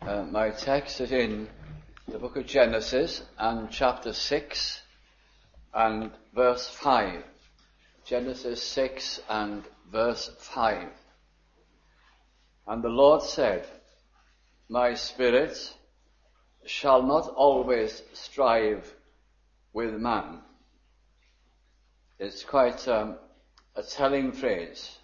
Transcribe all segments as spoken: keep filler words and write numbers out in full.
Uh, my text is in the book of Genesis and chapter six and verse five. Genesis six and verse five. And the Lord said, My spirit shall not always strive with man. It's quite um, a telling phrase.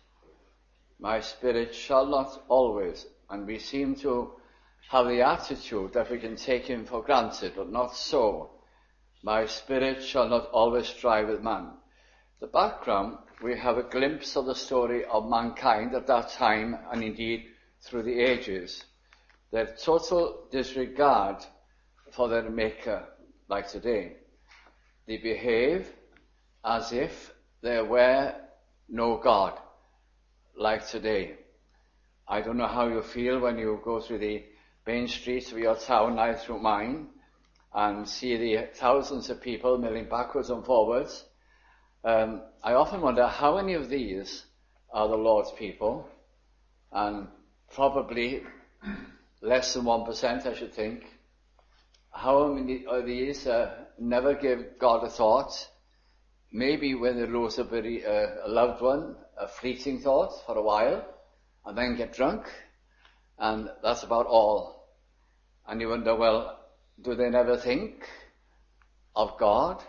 My spirit shall not always, and we seem to have the attitude that we can take him for granted, but not so. My spirit shall not always strive with man. The background, we have a glimpse of the story of mankind at that time, and indeed through the ages. Their total disregard for their maker, like today. They behave as if there were no God, like today. I don't know how you feel when you go through the main streets of your town, I through mine, and see the thousands of people milling backwards and forwards. Um, I often wonder how many of these are the Lord's people, and probably less than one percent, I should think. How many of these uh, never give God a thought? Maybe when they lose a, very, uh, a loved one, a fleeting thought for a while, and then get drunk, and that's about all. And you wonder, well, do they never think of God?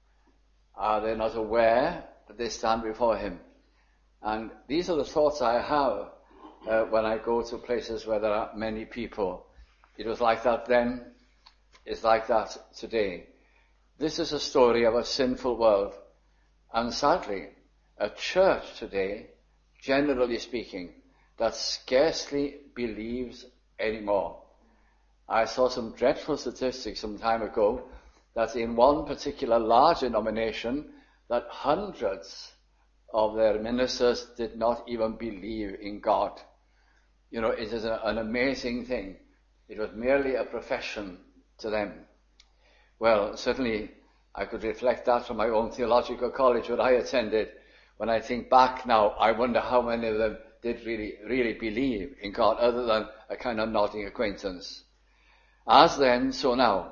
Are they not aware that they stand before him? And these are the thoughts I have uh, when I go to places where there are many people. It was like that then, it's like that today. This is a story of a sinful world. And sadly, a church today, generally speaking, that scarcely believes anymore. I saw some dreadful statistics some time ago that in one particular large denomination that hundreds of their ministers did not even believe in God. You know, it is a, an amazing thing. It was merely a profession to them. Well, certainly I could reflect that from my own theological college where I attended. When I think back now, I wonder how many of them did really, really believe in God other than a kind of nodding acquaintance. As then, so now.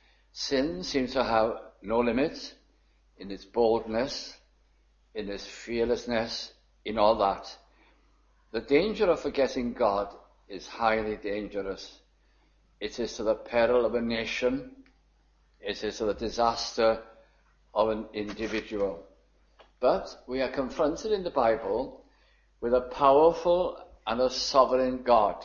Sin seems to have no limit in its boldness, in its fearlessness, in all that. The danger of forgetting God is highly dangerous. It is to the peril of a nation. It is to the disaster of an individual. But we are confronted in the Bible with a powerful and a sovereign God.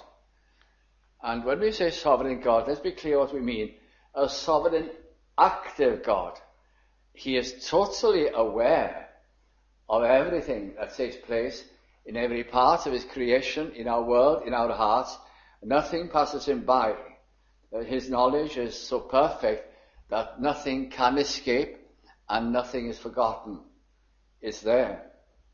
And when we say sovereign God, let's be clear what we mean. A sovereign, active God. He is totally aware of everything that takes place in every part of his creation, in our world, in our hearts. Nothing passes him by. His knowledge is so perfect that nothing can escape and nothing is forgotten. It's there.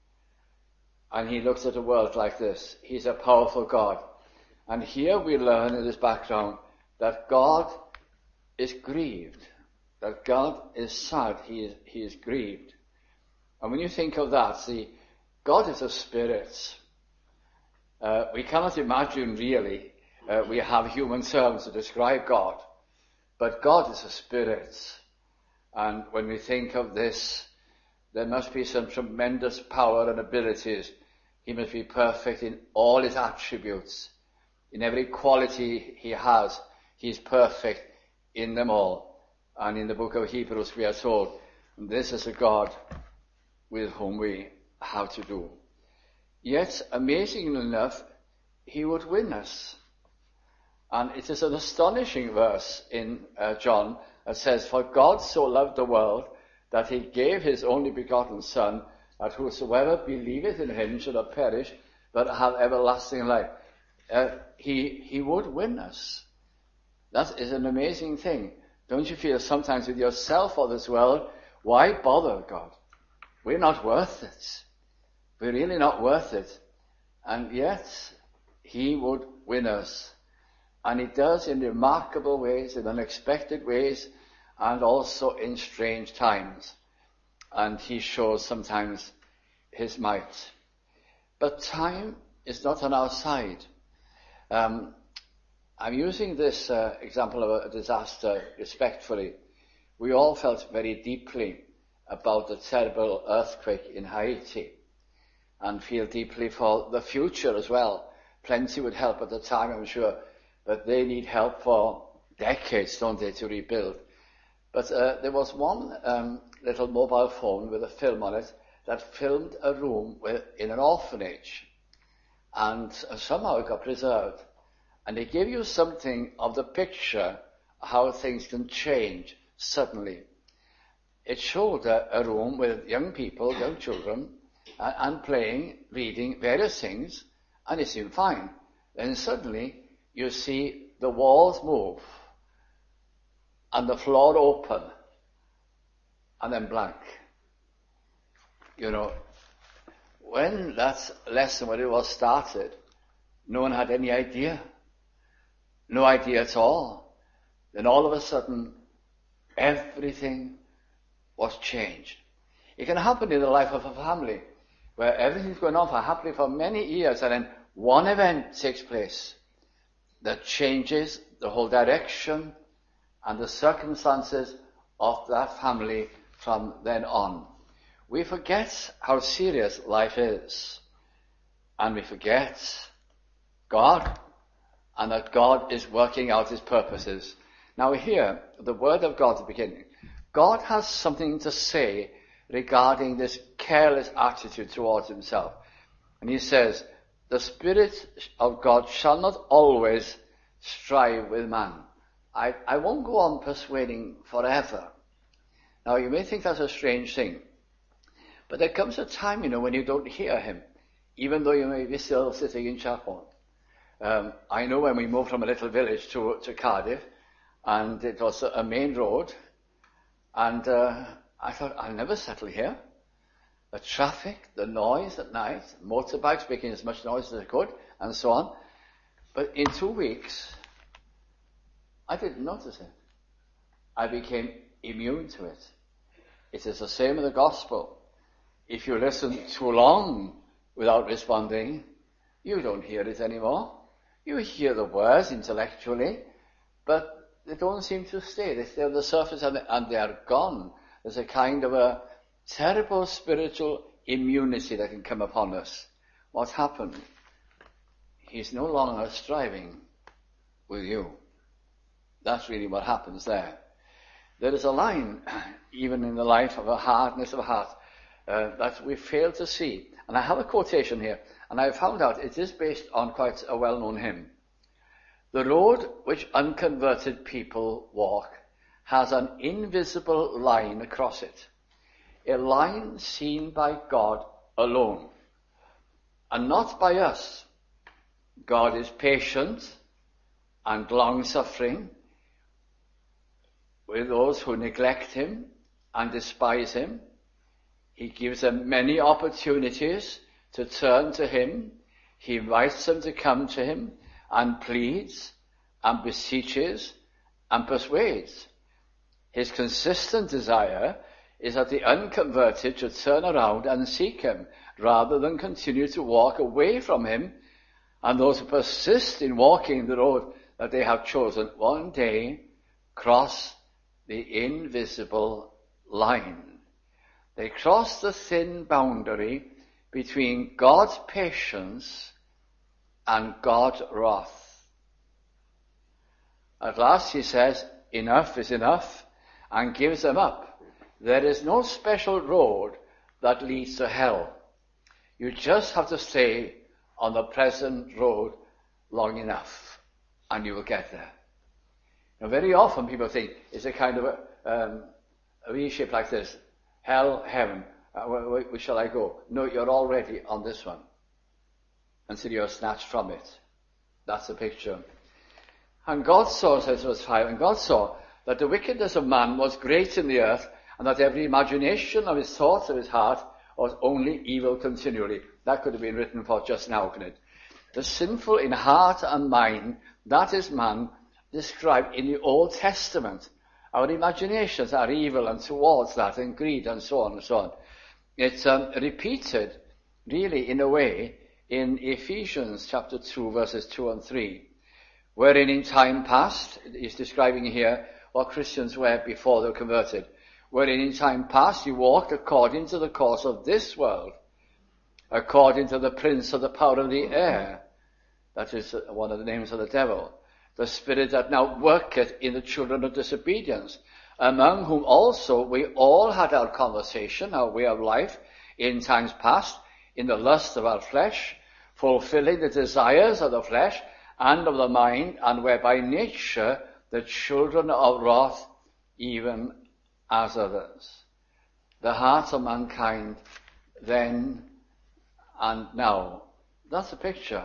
And he looks at a world like this. He's a powerful God. And here we learn in this background that God is grieved, that God is sad, he is, he is grieved. And when you think of that, see, God is a spirit. Uh, we cannot imagine really, uh, we have human terms to describe God, but God is a spirit. And when we think of this, there must be some tremendous power and abilities. He must be perfect in all his attributes. In every quality he has, he is perfect in them all. And in the book of Hebrews we are told, this is a God with whom we have to do. Yet, amazingly enough, he would win us. And it is an astonishing verse in uh, John that says, For God so loved the world that he gave his only begotten Son, that whosoever believeth in him shall not perish, but have everlasting life. Uh, he, he would win us. That is an amazing thing. Don't you feel sometimes with yourself or this world, why bother God? We're not worth it. We're really not worth it. And yet, he would win us. And he does in remarkable ways, in unexpected ways, and also in strange times. And he shows sometimes his might. But time is not on our side. Um, I'm using this uh, example of a disaster respectfully. We all felt very deeply about the terrible earthquake in Haiti and feel deeply for the future as well. Plenty would help at the time, I'm sure, but they need help for decades, don't they, to rebuild. But uh, there was one um, little mobile phone with a film on it that filmed a room with, in an orphanage, and uh, somehow it got preserved. And they give you something of the picture how things can change suddenly. It showed a, a room with young people, young children, uh, and playing, reading various things, and it seemed fine. Then suddenly you see the walls move, and the floor open, and then blank. You know, when that lesson, when it was started, no one had any idea. No idea at all. Then all of a sudden, everything was changed. It can happen in the life of a family, where everything's going on for happily for many years, and then one event takes place that changes the whole direction and the circumstances of that family from then on. We forget how serious life is, and we forget God, and that God is working out his purposes. Now here, the word of God at the beginning. God has something to say regarding this careless attitude towards himself. And he says, the Spirit of God shall not always strive with man. I, I won't go on persuading forever. Now you may think that's a strange thing, but there comes a time, you know, when you don't hear him, even though you may be still sitting in chapel. Um, I know when we moved from a little village to, to Cardiff, and it was a, a main road, and uh, I thought, I'll never settle here. The traffic, the noise at night, motorbikes making as much noise as they could, and so on. But in two weeks, I didn't notice it. I became immune to it. It is the same with the gospel. If you listen too long without responding, you don't hear it anymore. You hear the words intellectually, but they don't seem to stay. They stay on the surface and they, and they are gone. There's a kind of a terrible spiritual immunity that can come upon us. What's happened? He's no longer striving with you. That's really what happens there. There is a line, even in the life of a hardness of heart, uh, that we fail to see. And I have a quotation here, and I found out it is based on quite a well-known hymn. The road which unconverted people walk has an invisible line across it, a line seen by God alone, and not by us. God is patient and long-suffering with those who neglect him and despise him. He gives them many opportunities to turn to him. He invites them to come to him and pleads and beseeches and persuades. His consistent desire is that the unconverted should turn around and seek him rather than continue to walk away from him, and those who persist in walking the road that they have chosen one day cross the invisible line. They cross the thin boundary between God's patience and God's wrath. At last he says, enough is enough, and gives them up. There is no special road that leads to hell. You just have to stay on the present road long enough, and you will get there. Now, very often people think it's a kind of a, um, a V-shape like this. Hell, heaven. Uh, where, where shall I go? No, you're already on this one until you're snatched from it. That's the picture. And God saw, says verse five, and God saw that the wickedness of man was great in the earth, and that every imagination of his thoughts of his heart was only evil continually. That could have been written for just now, couldn't it? The sinful in heart and mind, that is man, described in the Old Testament. Our imaginations are evil and towards that, and greed and so on and so on. It's um, repeated, really, in a way, in Ephesians chapter two, verses two and three, wherein in time past, he's describing here what Christians were before they were converted, wherein in time past you walked according to the course of this world, according to the prince of the power of the air. That is one of the names of the devil. The spirit that now worketh in the children of disobedience, among whom also we all had our conversation, our way of life, in times past, in the lust of our flesh, fulfilling the desires of the flesh and of the mind, and were by nature the children of wrath, even as others. The heart of mankind then and now. That's the picture.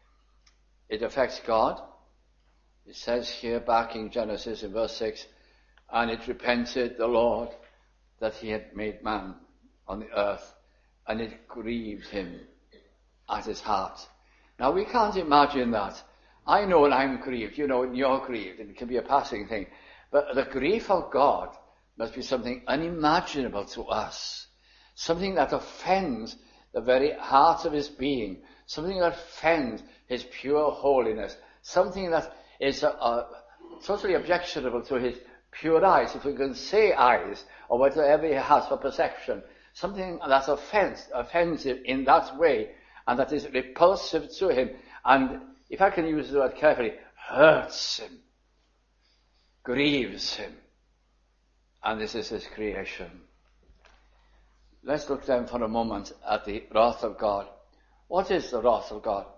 It affects God. It says here back in Genesis in verse six, and it repented the Lord that he had made man on the earth, and it grieved him at his heart. Now we can't imagine that. I know when I'm grieved, you know when you're grieved, and it can be a passing thing. But the grief of God must be something unimaginable to us. Something that offends the very heart of his being. Something that offends his pure holiness. Something that is uh, uh, totally objectionable to his pure eyes, if we can say eyes, or whatever he has for perception. Something that's offense, offensive in that way, and that is repulsive to him, and if I can use the word carefully, hurts him, grieves him. And this is his creation. Let's look then for a moment at the wrath of God. What is the wrath of God?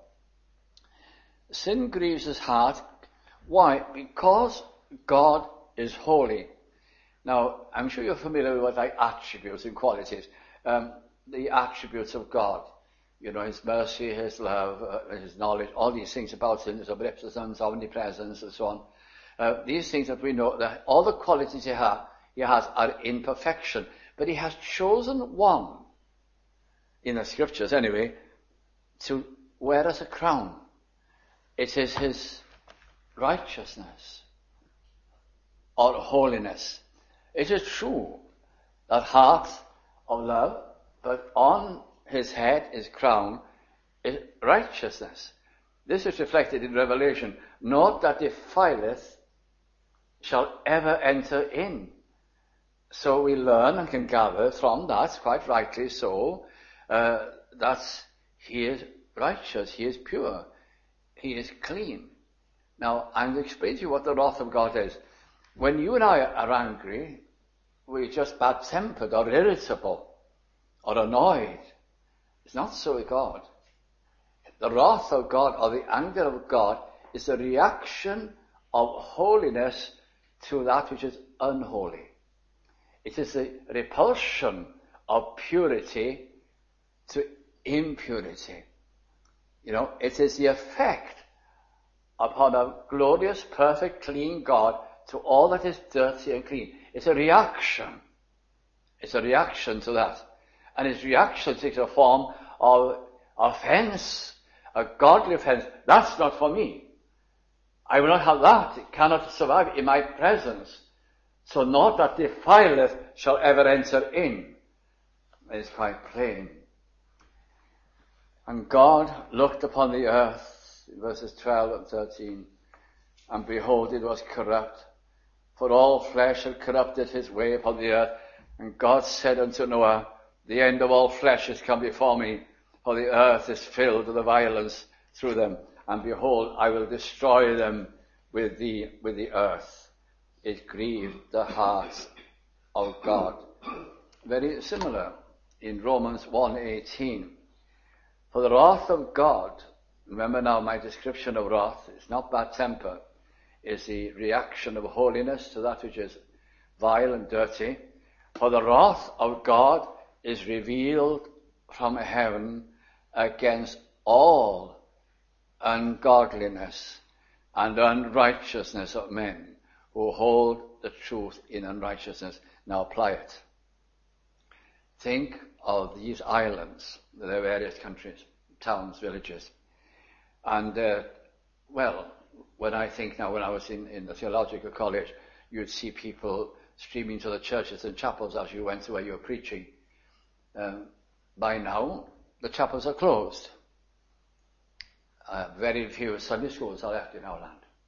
Sin grieves his heart. Why? Because God is holy. Now, I'm sure you're familiar with what like attributes and qualities. Um, the attributes of God. You know, his mercy, his love, uh, his knowledge, all these things about him, his omnipotence, omnipresence, and so on. Uh, these things that we know, that all the qualities he, ha- he has are in perfection. But he has chosen one, in the scriptures anyway, to wear as a crown. It is his righteousness or holiness. It is true that heart of love, but on his head, his crown, is righteousness. This is reflected in Revelation. Naught that defileth shall ever enter in. So we learn and can gather from that, quite rightly so, uh, that he is righteous, he is pure, he is clean. Now, I'm going to explain to you what the wrath of God is. When you and I are angry, we're just bad-tempered or irritable or annoyed. It's not so with God. The wrath of God or the anger of God is a reaction of holiness to that which is unholy. It is a repulsion of purity to impurity. You know, it is the effect upon a glorious, perfect, clean God to all that is dirty and clean. It's a reaction. It's a reaction to that. And its reaction takes a form of offense, a godly offense. That's not for me. I will not have that. It cannot survive in my presence. So naught that defileth shall ever enter in. It's quite plain. And God looked upon the earth, verses twelve and thirteen, and behold, it was corrupt, for all flesh had corrupted his way upon the earth. And God said unto Noah, the end of all flesh is come before me, for the earth is filled with the violence through them. And behold, I will destroy them with the, with the earth. It grieved the heart of God. Very similar in Romans one eighteen. For the wrath of God, remember now my description of wrath, it's not bad temper, is the reaction of holiness to that which is vile and dirty. For the wrath of God is revealed from heaven against all ungodliness and unrighteousness of men who hold the truth in unrighteousness. Now apply it. Think of these islands, their various countries, towns, villages. And, uh, well, when I think now, when I was in, in the theological college, you'd see people streaming to the churches and chapels as you went to where you were preaching. Um, by now, the chapels are closed. Uh, very few Sunday schools are left in our land.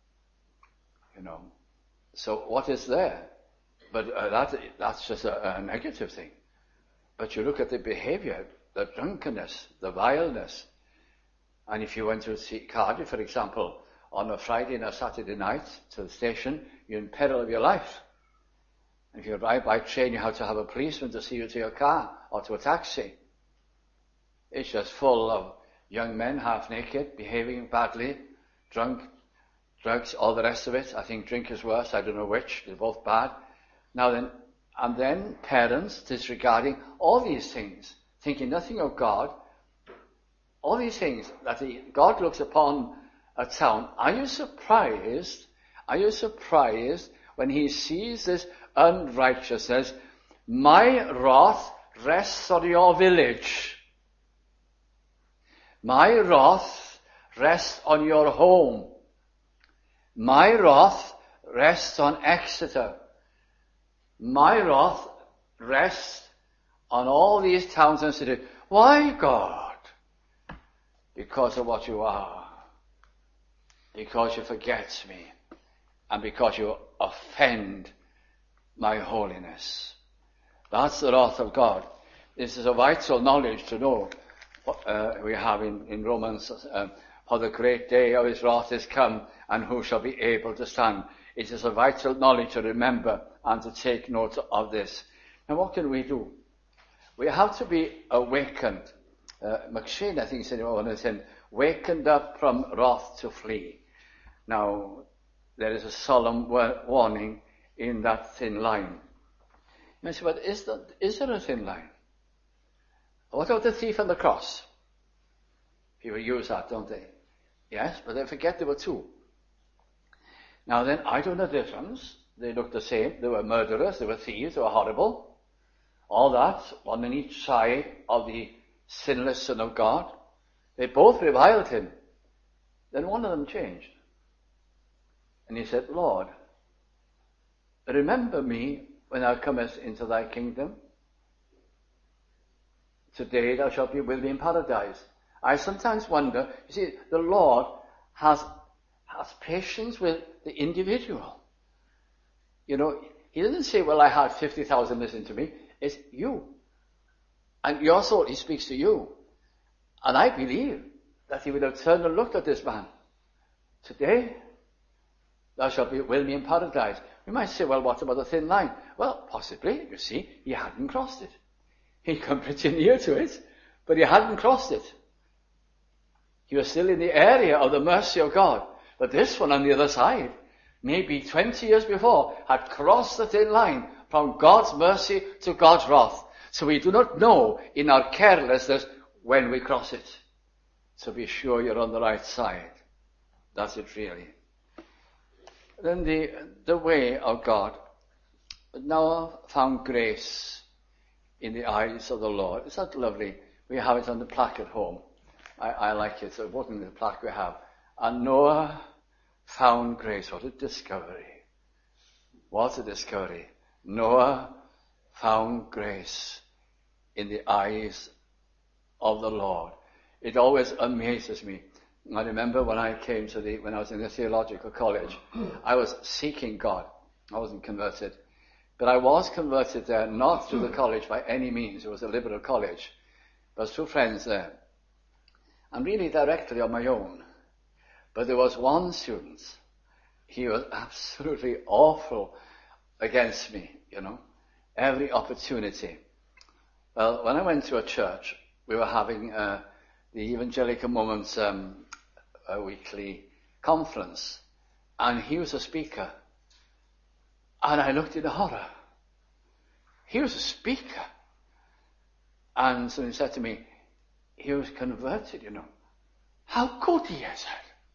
you know. So what is there? But uh, that that's just a, a negative thing. But you look at the behavior, the drunkenness, the vileness. And if you went to see Cardiff, for example, on a Friday and a Saturday night to the station, you're in peril of your life. And if you arrive by train, you have to have a policeman to see you to your car or to a taxi. It's just full of young men, half naked, behaving badly, drunk, drugs, all the rest of it. I think drink is worse. I don't know which. They're both bad. Now then, and then parents disregarding all these things, thinking nothing of God. All these things that he, God looks upon a town. Are you surprised? Are you surprised when he sees this unrighteousness? My wrath rests on your village. My wrath rests on your home. My wrath rests on Exeter. My wrath rests on all these towns and cities. Why, God? Because of what you are. Because you forget me. And because you offend my holiness. That's the wrath of God. This is a vital knowledge to know. Uh, we have in, in Romans, uh, for the great day of his wrath is come, and who shall be able to stand? It is a vital knowledge to remember and to take note of this. Now what can we do? We have to be awakened. Uh, McShane, I think, said in one of his hymns, wakened up from wrath to flee. Now, there is a solemn warning in that thin line. You may say, but is there, is there a thin line? What about the thief on the cross? People use that, don't they? Yes, but they forget there were two. Now then, I don't know the difference. They looked the same. They were murderers, they were thieves, they were horrible. All that, one on each side of the sinless Son of God. They both reviled him. Then one of them changed. And he said, Lord, remember me when thou comest into thy kingdom. Today thou shalt be with me in paradise. I sometimes wonder, you see, the Lord has, has patience with the individual. You know, he doesn't say, well, I had fifty thousand listen to me. It's you. And your soul, he speaks to you. And I believe that he would have turned and looked at this man. Today, thou shalt be with me in paradise. We might say, well, what about the thin line? Well, possibly, you see, he hadn't crossed it. He'd come pretty near to it, but he hadn't crossed it. He was still in the area of the mercy of God. But this one on the other side, maybe twenty years before, had crossed the thin line from God's mercy to God's wrath. So we do not know in our carelessness when we cross it. So be sure you're on the right side. That's it really. Then the, the way of God. Noah found grace in the eyes of the Lord. Is that lovely? We have it on the plaque at home. I, I like it. So it wasn't the plaque we have. And Noah found grace. What a discovery. What a discovery. Noah found grace in the eyes of the Lord. It always amazes me. I remember when I came to the, when I was in the theological college, I was seeking God. I wasn't converted. But I was converted there, not through the college by any means. It was a liberal college. But through friends there. And really directly on my own. But there was one student. He was absolutely awful against me, you know. Every opportunity. Well, when I went to a church, we were having uh, the Evangelical Moments um, a weekly conference. And he was a speaker. And I looked in horror. He was a speaker. And somebody said to me, he was converted, you know. How could he, I said.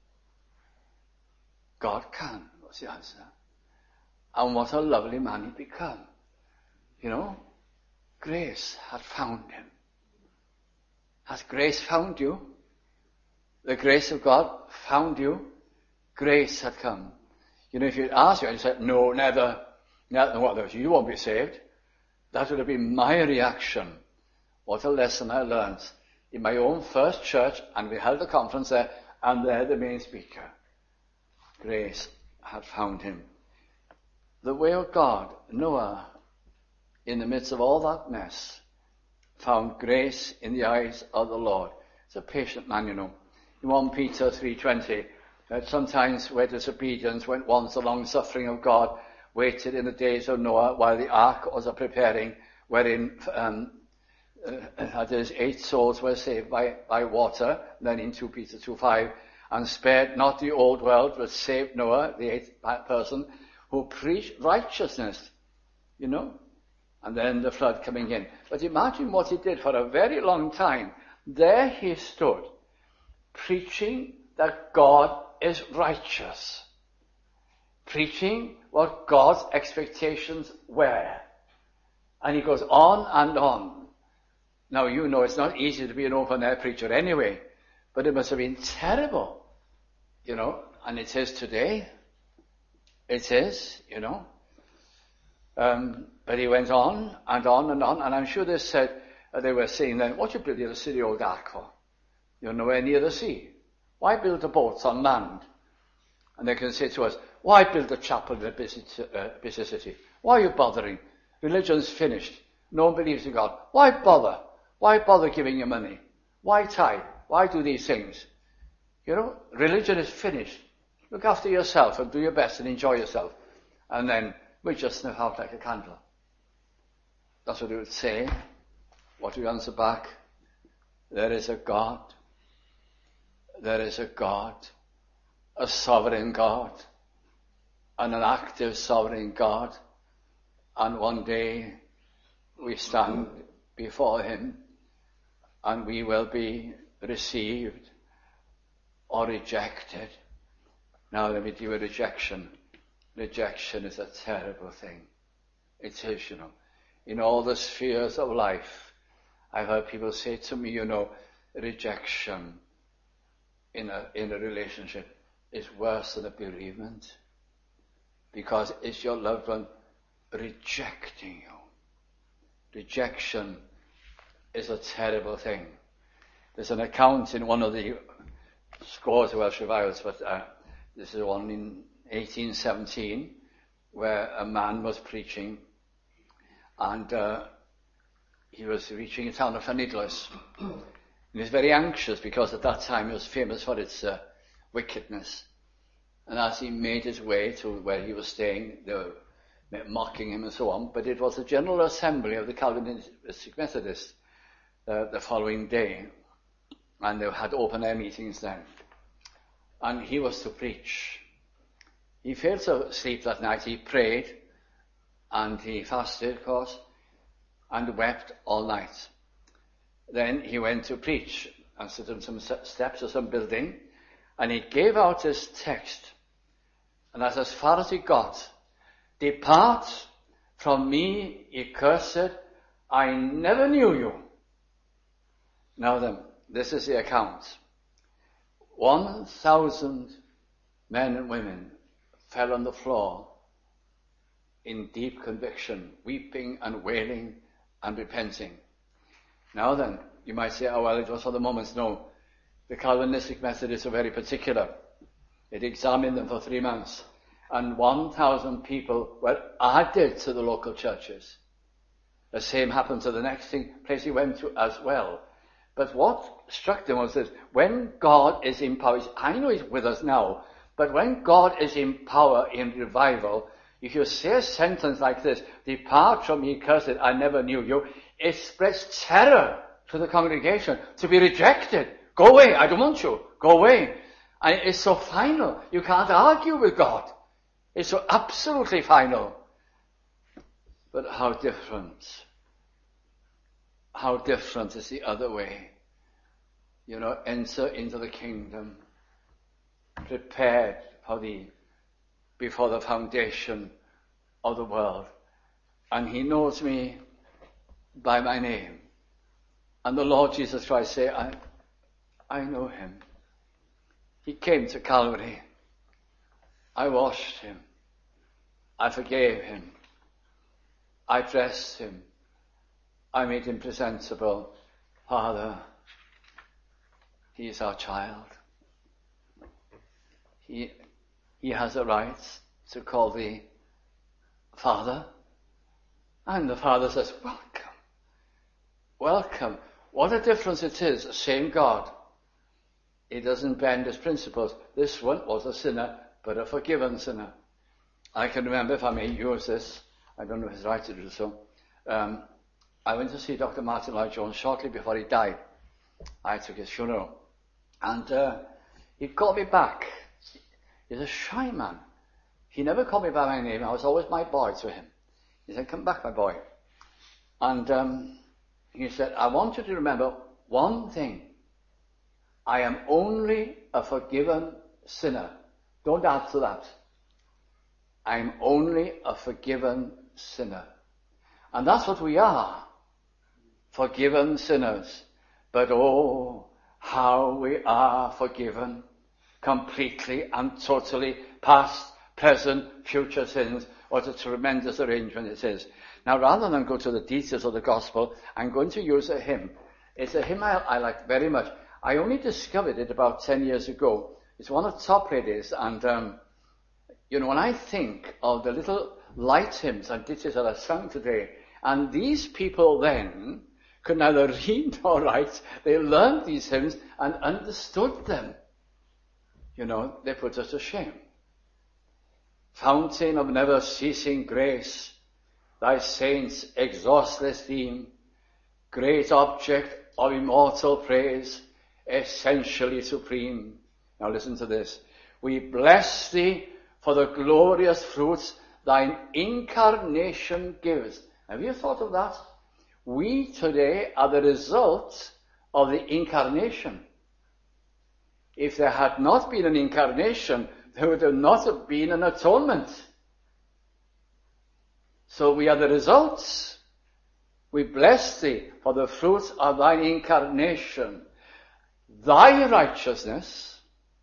God can, was the answer. And what a lovely man he'd become. You know, grace had found him. Has grace found you? The grace of God found you. Grace had come. You know, if you'd asked you and you said, no, never, never, what, you won't be saved. That would have been my reaction. What a lesson I learned in my own first church, and we held a conference there, and there the main speaker. Grace had found him. The way of God, Noah, in the midst of all that mess, found grace in the eyes of the Lord. He's a patient man, you know. In First Peter three twenty, that sometimes where disobedience went once, the long suffering of God waited in the days of Noah while the ark was a preparing, wherein um, uh, that is, eight souls were saved by, by water. Then in Second Peter two five, and spared not the old world, but saved Noah, the eighth person, who preached righteousness, you know, and then the flood coming in. But imagine what he did for a very long time. There he stood, preaching that God is righteous, preaching what God's expectations were. And he goes on and on. Now, you know, it's not easy to be an open-air preacher anyway, but it must have been terrible, you know, and it is today. It is, you know. Um, but he went on and on and on, and I'm sure they said, uh, they were saying then, what you build a silly old ark for? You're nowhere near the sea. Why build the boats on land? And they can say to us, why build a chapel in a busy, uh, busy city? Why are you bothering? Religion's finished. No one believes in God. Why bother? Why bother giving your money? Why tithe? Why do these things? You know, religion is finished. Look after yourself and do your best and enjoy yourself. And then we just sniff out like a candle. That's what he would say. What do we answer back? There is a God. There is a God. A sovereign God. And an active sovereign God. And one day we stand before him and we will be received or rejected. Now let me deal with rejection. Rejection is a terrible thing. It is, you know. In all the spheres of life, I've heard people say to me, you know, rejection in a, in a relationship is worse than a bereavement. Because it's your loved one rejecting you. Rejection is a terrible thing. There's an account in one of the scores of Welsh revivals, but uh, this is one in eighteen seventeen, where a man was preaching, and uh, he was reaching a town of Llanidloes. He was very anxious because at that time it was famous for its uh, wickedness. And as he made his way to where he was staying, they were mocking him and so on. But it was a general assembly of the Calvinistic Methodists uh, the following day. And they had open-air meetings then. And he was to preach. He failed to sleep that night. He prayed and he fasted, of course, and wept all night. Then he went to preach and stood on some steps of some building, and he gave out his text. And that's as far as he got. Depart from me, ye cursed, I never knew you. Now then, this is the account. One thousand men and women fell on the floor in deep conviction, weeping and wailing and repenting. Now then, you might say, oh well, it was for the moments. No, the Calvinistic Methodists are very particular. It examined them for three months. And one thousand people were added to the local churches. The same happened to the next thing, place he went to as well. But what struck them was this: when God is in power, I know he's with us now, but when God is in power in revival, if you say a sentence like this, depart from me, cursed, I never knew you, it spreads terror to the congregation, to be rejected. Go away, I don't want you. Go away. And it's so final. You can't argue with God. It's so absolutely final. But how different. How different is the other way. You know, enter into the kingdom, prepared for the, before the foundation of the world. And he knows me by my name. And the Lord Jesus Christ say, I, I know him. He came to Calvary. I washed him. I forgave him. I dressed him. I made him presentable. Father, he is our child. He, he has a right to call thee Father. And the Father says, welcome, welcome. What a difference it is, the same God. He doesn't bend his principles. This one was a sinner, but a forgiven sinner. I can remember, if I may use this, I don't know if it's right to do so, um, I went to see Doctor Martin Lloyd-Jones shortly before he died. I took his funeral. And uh, he called me back. He's a shy man. He never called me by my name. I was always my boy to him. He said, come back, my boy. And um, he said, I want you to remember one thing. I am only a forgiven sinner. Don't add to that. I am only a forgiven sinner. And that's what we are. Forgiven sinners. But oh, how we are forgiven. Completely and totally. Past, present, future sins. What a tremendous arrangement it is. Now, rather than go to the details of the gospel, I'm going to use a hymn. It's a hymn I, I like very much. I only discovered it about ten years ago. It's one of the top ladies, and um, you know, when I think of the little light hymns and ditties that are sung today, and these people then could neither read nor write, they learned these hymns and understood them. You know, they put us to shame. Fountain of never-ceasing grace, thy saints' exhaustless theme, great object of immortal praise, essentially supreme. Now listen to this. We bless thee for the glorious fruits thine incarnation gives. Have you thought of that? We today are the result of the incarnation. If there had not been an incarnation, there would have not have been an atonement. So we are the results. We bless thee for the fruits of thine incarnation. Thy righteousness.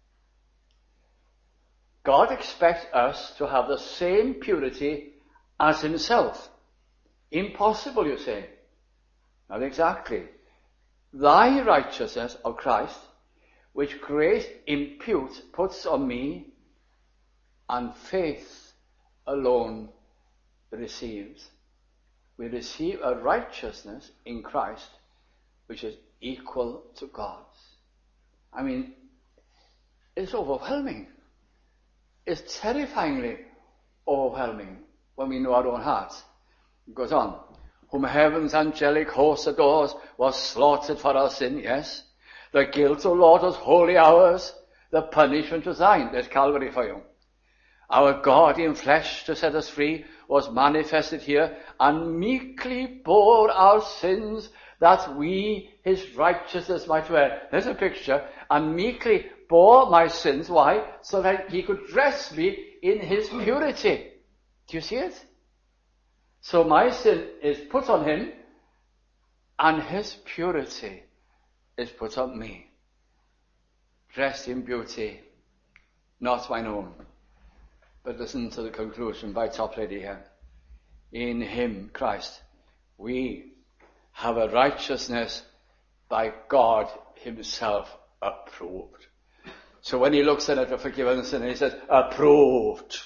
God expects us to have the same purity as himself. Impossible, you say. Not exactly. Thy righteousness of Christ, which grace imputes, puts on me, and faith alone receives. We receive a righteousness in Christ which is equal to God's. I mean, it's overwhelming. It's terrifyingly overwhelming when we know our own hearts. It goes on. Whom heaven's angelic host adores, was slaughtered for our sin, yes. The guilt, O Lord, was wholly ours. The punishment was thine. There's Calvary for you. Our God in flesh to set us free was manifested here and meekly bore our sins that we his righteousness might wear. There's a picture. And meekly bore my sins. Why? So that he could dress me in his purity. Do you see it? So my sin is put on him and his purity is put on me. Dressed in beauty, not mine own. But listen to the conclusion by top lady here. In him, Christ, we have a righteousness by God himself approved. So when he looks at a forgiven sinner, he says, approved.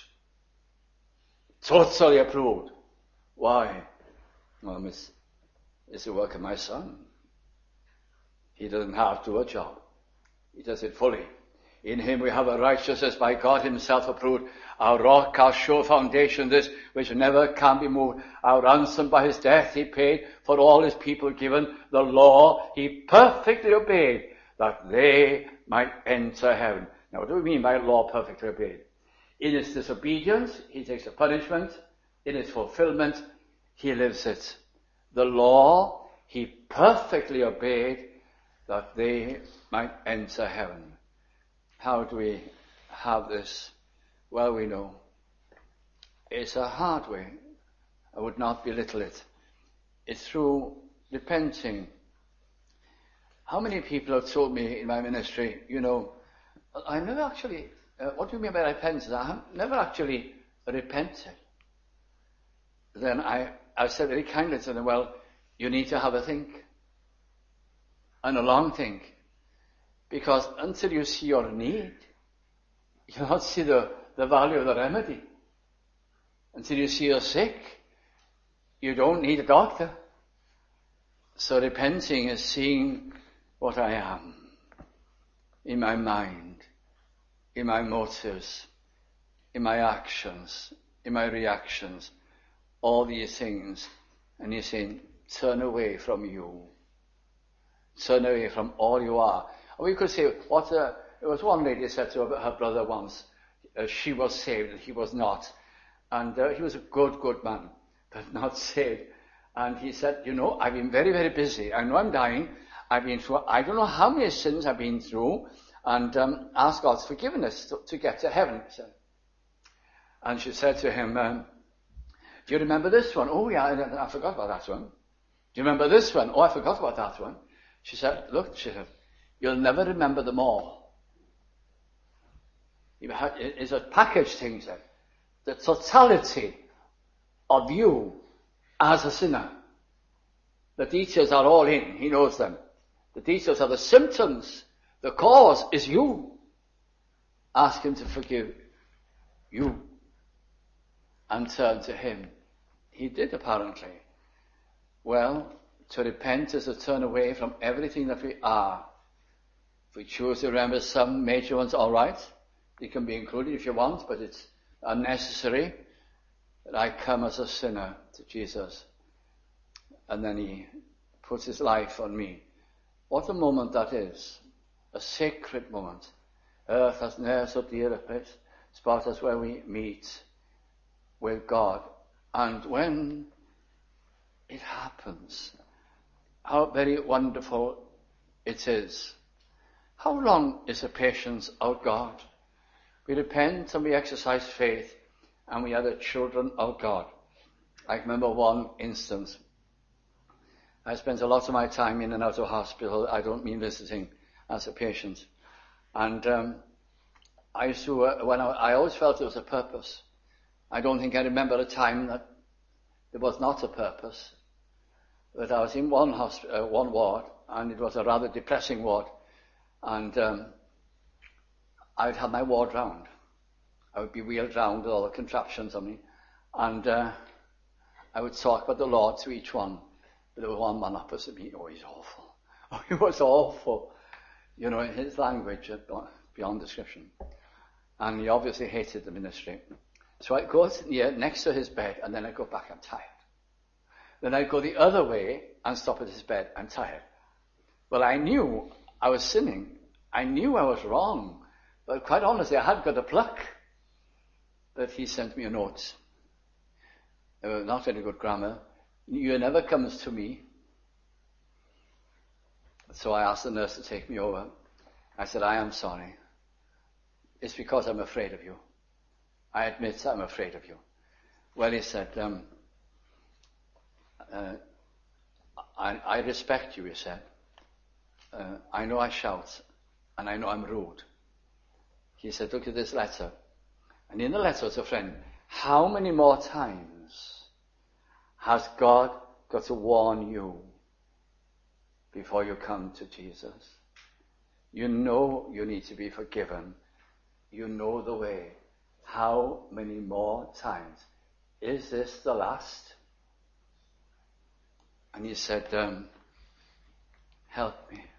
Totally approved. Why? Well, it's, it's the work of my Son. He doesn't have to do a job. He does it fully. In him we have a righteousness by God himself approved, our rock, our sure foundation, this which never can be moved. Our ransom by his death he paid, for all his people given. The law he perfectly obeyed, that they might enter heaven. Now what do we mean by law perfectly obeyed? In his disobedience, he takes the punishment. In its fulfillment, he lives it. The law he perfectly obeyed, that they might enter heaven. How do we have this? Well, we know. It's a hard way. I would not belittle it. It's through repenting. How many people have told me in my ministry, you know, I never actually, uh, what do you mean by repentance? I have never actually repented. Then I, I said very kindly to them, well, you need to have a think. And a long think. Because until you see your need, you not see the, the value of the remedy. Until you see you're sick, you don't need a doctor. So repenting is seeing what I am in my mind, in my motives, in my actions, in my reactions, all these things. And you're saying, turn away from you. Turn away from all you are. Or we could say, what a, there was one lady said to her, her brother once, uh, she was saved and he was not. And uh, he was a good, good man, but not saved. And he said, you know, I've been very, very busy. I know I'm dying. I've been through, I don't know how many sins I've been through, and um, ask God's forgiveness to, to get to heaven, he said. And she said to him, um, do you remember this one? Oh yeah, I, I forgot about that one. Do you remember this one? Oh, I forgot about that one. She said, look, she said, you'll never remember them all. It's a package thing, he said. The totality of you as a sinner. The details are all in. He knows them. The details are the symptoms. The cause is you. Ask him to forgive you. And turn to him. He did, apparently. Well, to repent is to turn away from everything that we are. If we choose to remember some major ones, all right. They can be included if you want, but it's unnecessary. That I come as a sinner to Jesus. And then he puts his life on me. What a moment that is. A sacred moment. Earth has ne'er so dear a place. Spot us where we meet with God. And when it happens, how very wonderful it is. How long is the patience of God? We repent and we exercise faith, and we are the children of God. I remember one instance. I spent a lot of my time in and out of hospital. I don't mean visiting as a patient. And um, I used to, uh, when I, I always felt there was a purpose. I don't think I remember a time that there was not a purpose. But I was in one hosp- uh, one ward, and it was a rather depressing ward. And um, I would have my ward round. I would be wheeled round with all the contraptions on me. And uh, I would talk about the Lord to each one. But there was one man opposite me. Oh, he's awful. Oh, he was awful. You know, his language beyond description. And he obviously hated the ministry. So I'd go near, next to his bed, and then I'd go back, I'm tired. Then I'd go the other way and stop at his bed, I'm tired. Well, I knew I was sinning. I knew I was wrong. But quite honestly, I hadn't got the pluck. But he sent me a note. It was not very good grammar. You never comes to me. So I asked the nurse to take me over. I said, I am sorry. It's because I'm afraid of you. I admit I'm afraid of you. Well, he said, um, uh, I, I respect you, he said. Uh, I know I shout, and I know I'm rude. He said, look at this letter. And in the letter was a friend. How many more times has God got to warn you before you come to Jesus? You know you need to be forgiven. You know the way. How many more times? Is this the last? And he said, um, help me.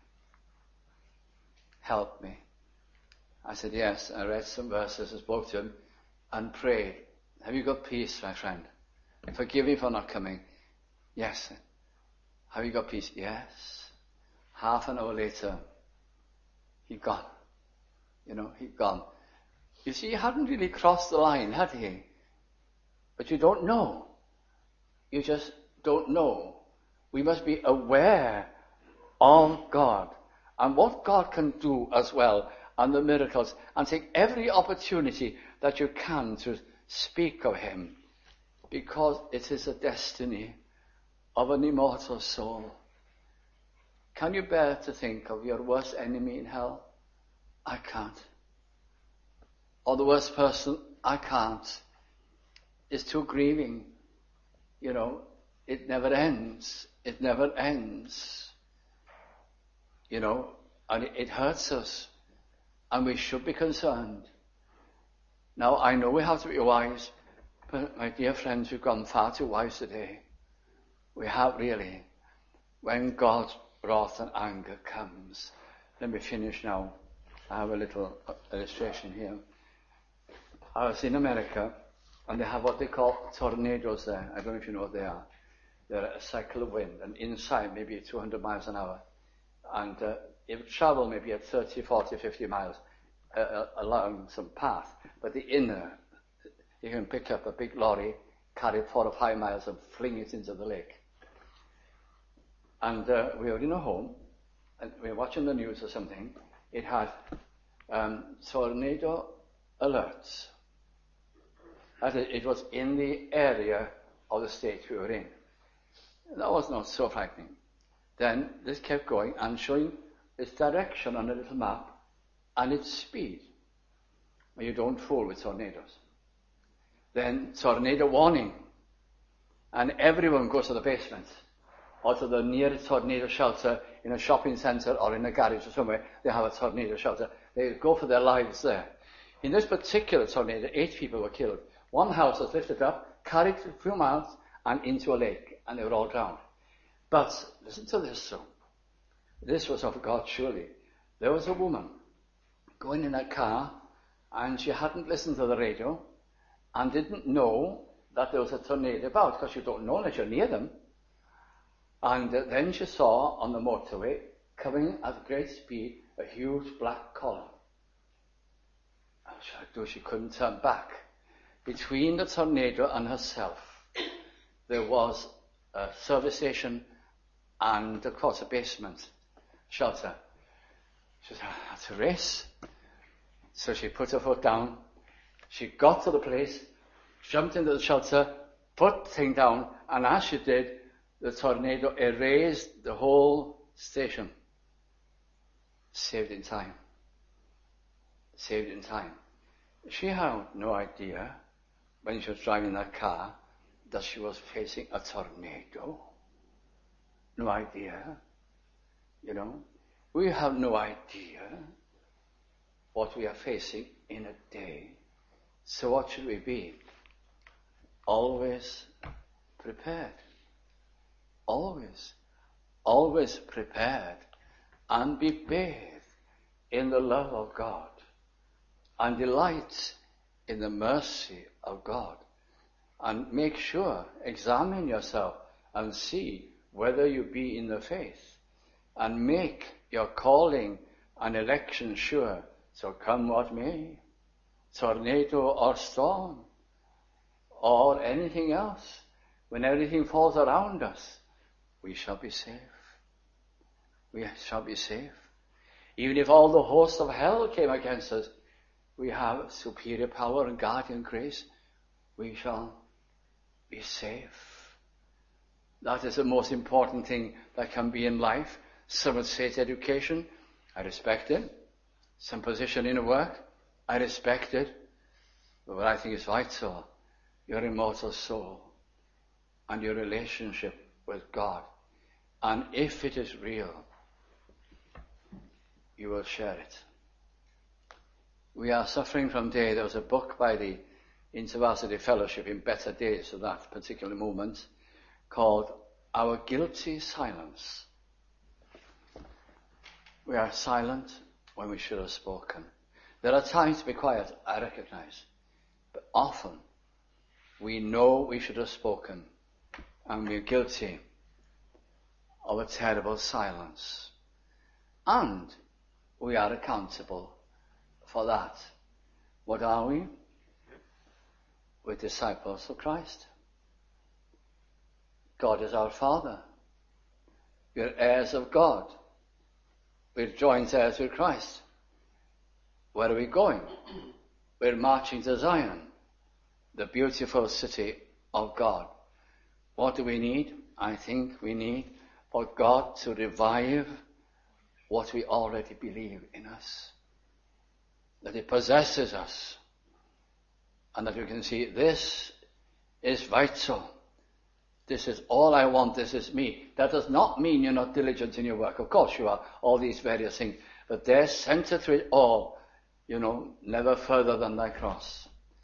Help me. I said, yes. I read some verses, I spoke to him, and prayed. Have you got peace, my friend? Forgive me for not coming. Yes. Have you got peace? Yes. Half an hour later, he'd gone. You know, he'd gone. You see, he hadn't really crossed the line, had he? But you don't know. You just don't know. We must be aware of God and what God can do as well, and the miracles, and take every opportunity that you can to speak of him, because it is a destiny of an immortal soul. Can you bear to think of your worst enemy in hell? I can't. Or the worst person? I can't. It's too grieving. You know, it never ends. It never ends. You know, and it, it hurts us. And we should be concerned. Now, I know we have to be wise, but my dear friends, we've gone far too wise today. We have really. When God's wrath and anger comes. Let me finish now. I have a little illustration here. I was in America, and they have what they call tornadoes there. I don't know if you know what they are. They're a cycle of wind, and inside maybe two hundred miles an hour. And uh, it would travel maybe at thirty, forty, fifty miles uh, along some path. But the inner, you can pick up a big lorry, carry it four or five miles and fling it into the lake. And uh, we were in a home, and we were watching the news or something. It had um, tornado alerts. As it, it was in the area of the state we were in. That was not so frightening. Then this kept going and showing its direction on a little map and its speed. You don't fool with tornadoes. Then tornado warning. And everyone goes to the basement or to the nearest tornado shelter in a shopping centre or in a garage or somewhere. They have a tornado shelter. They go for their lives there. In this particular tornado, eight people were killed. One house was lifted up, carried a few miles, and into a lake, and they were all drowned. But listen to this, though. This was of God, surely. There was a woman going in a car, and she hadn't listened to the radio, and didn't know that there was a tornado about, because you don't know unless you're near them. And uh, then she saw on the motorway, coming at great speed, a huge black column. And she, though she couldn't turn back. Between the tornado and herself, there was a service station and, of course, a basement shelter. She said, that's a race. So she put her foot down. She got to the place, jumped into the shelter, put the thing down, and as she did, the tornado erased the whole station. Saved in time. Saved in time. She had no idea when she was driving that car that she was facing a tornado. No idea. You know, we have no idea what we are facing in a day. So what should we be? Always prepared. Always. Always prepared. And be bathed in the love of God. And delight in the mercy of God. And make sure, examine yourself and see whether you be in the faith. And make your calling and election sure. So come what may, tornado or storm, or anything else, when everything falls around us, we shall be safe. We shall be safe. Even if all the hosts of hell came against us, we have superior power and guardian grace. We shall be safe. That is the most important thing that can be in life. Some would say it's education. I respect it. Some position in work. I respect it. But what I think is vital, your immortal soul and your relationship with God. And if it is real, you will share it. We are suffering from day. There was a book by the InterVarsity Fellowship in better days of that particular movement called Our Guilty Silence. We are silent when we should have spoken. There are times to be quiet, I recognize. But often we know we should have spoken and we are guilty of a terrible silence. And we are accountable for that. What are we? We're disciples of Christ. God is our Father. We're heirs of God. We're joint heirs with Christ. Where are we going? We're marching to Zion, the beautiful city of God. What do we need? I think we need for God to revive what we already believe in us. That it possesses us. And that we can see this is vital. This is all I want. This is me. That does not mean you're not diligent in your work. Of course you are. All these various things. But there's center through it all. You know, never further than thy cross.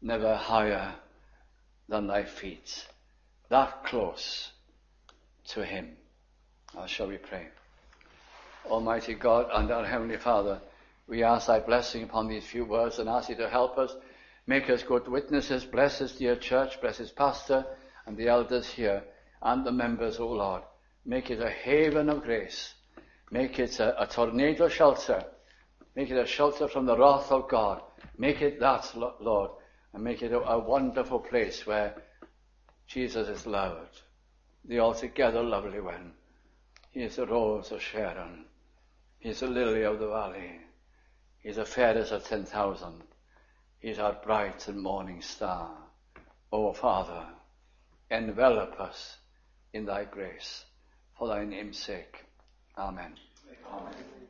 never higher than thy feet, that close to him. Now shall we pray? Almighty God and our Heavenly Father, we ask thy blessing upon these few words and ask you to help us, make us good witnesses, bless this dear church, bless his pastor and the elders here and the members, O Lord. Make it a haven of grace. Make it a, a tornado shelter. Make it a shelter from the wrath of God. Make it that, Lord, and make it a, a wonderful place where Jesus is loved, the altogether lovely one. He is the rose of Sharon. He is the lily of the valley. He is the fairest of ten thousand. He is our bright and morning star. O Father, envelop us in thy grace, for thy name's sake. Amen. Amen.